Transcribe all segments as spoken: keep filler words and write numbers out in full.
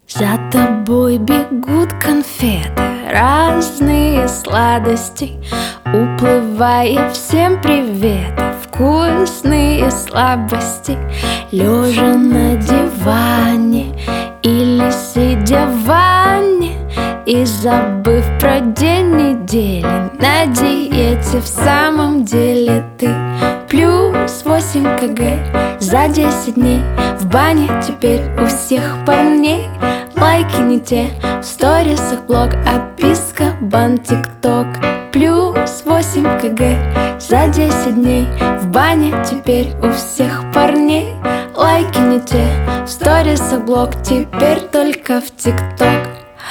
За тобой бегут конфеты, разные сладости, уплывая всем привет, вкусные слабости. Лежа на диване или сидя в ванне и забыв про день недели, на диете в самом деле ты. Плюс восемь килограмм за десять дней, в бане теперь у всех парней. Лайки не те, в сторисах блог, отписка, бан, тикток. Плюс восемь килограмм за десять дней, в бане теперь у всех парней. Лайки не те, в сторисах блог, теперь только в тикток.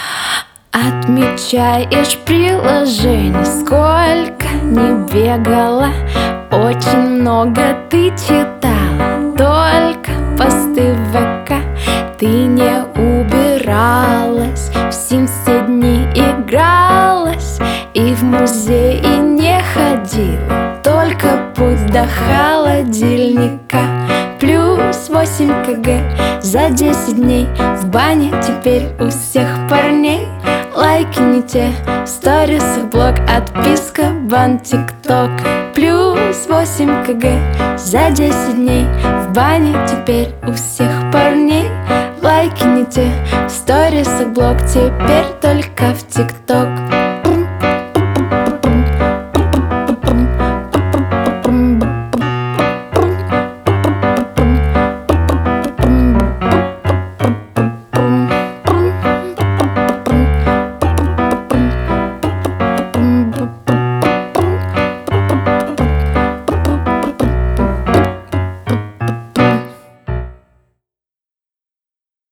Отмечаешь приложение, сколько не бегала, очень много ты читала, только посты в ВК. Ты не убиралась, в Сим все дни игралась и в музей не ходила, только путь до холодильника. Плюс восемь килограмм за десять дней, в бане теперь у всех парней. Лайки не те, в сторисах блог, отписка, бан, тикток. Плюс восемь килограмм за десять дней, в бане теперь у всех парней. Лайки не те, в сторисах блог, теперь только в тикток.